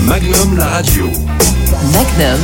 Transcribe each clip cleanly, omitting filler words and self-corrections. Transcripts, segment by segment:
Magnum la radio. Magnum.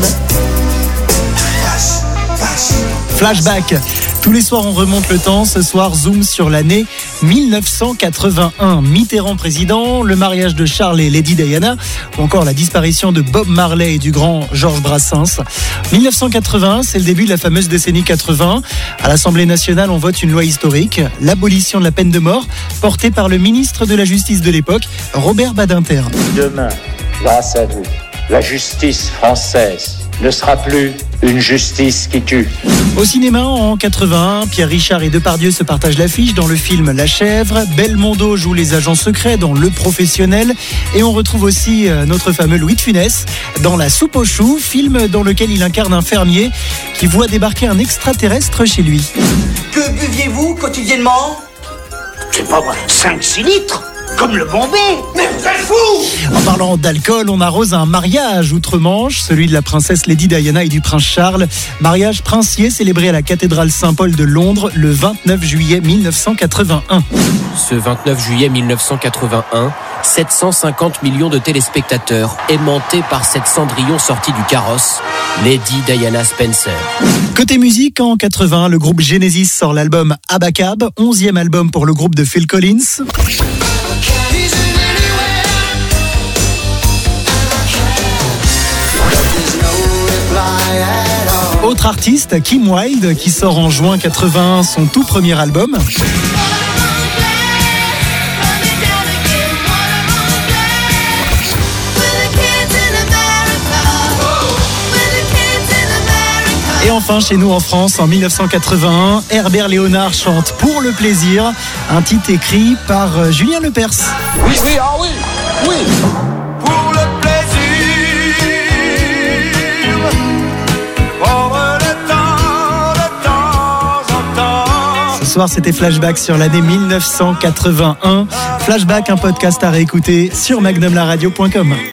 Flashback. Tous les soirs, on remonte le temps. Ce soir, zoom sur l'année 1981. Mitterrand président, le mariage de Charles et Lady Diana, ou encore la disparition de Bob Marley et du grand Georges Brassens. 1981, c'est le début de la fameuse décennie 80. À l'Assemblée nationale, on vote une loi historique, l'abolition de la peine de mort, portée par le ministre de la Justice de l'époque, Robert Badinter. Demain, grâce à vous, la justice française ne sera plus une justice qui tue. Au cinéma, en 81, Pierre Richard et Depardieu se partagent l'affiche dans le film La Chèvre. Belmondo joue les agents secrets dans Le Professionnel. Et on retrouve aussi notre fameux Louis de Funès dans La Soupe aux choux, film dans lequel il incarne un fermier qui voit débarquer un extraterrestre chez lui. Que buviez-vous quotidiennement ? C'est pas moi, 5-6 litres, comme le Bombay. Mais vous êtes fous ! En parlant d'alcool, on arrose un mariage outre-Manche, celui de la princesse Lady Diana et du prince Charles. Mariage princier célébré à la cathédrale Saint-Paul de Londres le 29 juillet 1981. Ce 29 juillet 1981, 750 millions de téléspectateurs aimantés par cette Cendrillon sortie du carrosse, Lady Diana Spencer. Côté musique, en 80, le groupe Genesis sort l'album Abacab, 11e album pour le groupe de Phil Collins. Autre artiste, Kim Wilde, qui sort en juin 81 son tout premier album. Et enfin, chez nous en France, en 1981, Herbert Léonard chante Pour le plaisir, un titre écrit par Julien Lepers. Oui, ah oui, oui. Pour le plaisir, pour le temps en temps. Ce soir, c'était Flashback sur l'année 1981. Flashback, un podcast à réécouter sur magnumlaradio.com.